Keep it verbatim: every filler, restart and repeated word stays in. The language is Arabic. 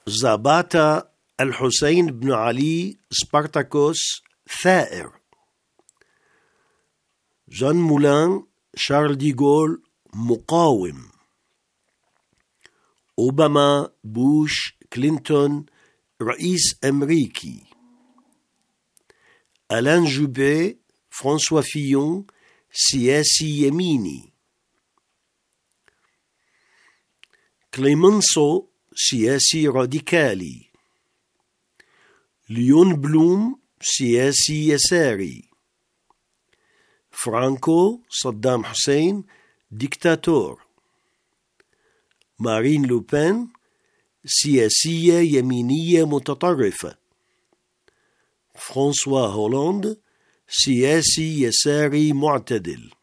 زاباتا الحسين بن علي سبارتاكوس ثائر. جان مولان شارل دي جول مقاوم. أوباما بوش كلينتون رئيس أمريكي. ألان جوبي فرانسوا فيون سياسي يميني. كليمنسو سياسي راديكالي. ليون بلوم سياسي يساري. فرانكو صدام حسين ديكتاتور. مارين لوبين سياسية يمينية متطرفة. فرانسوا هولاند سياسي يساري معتدل.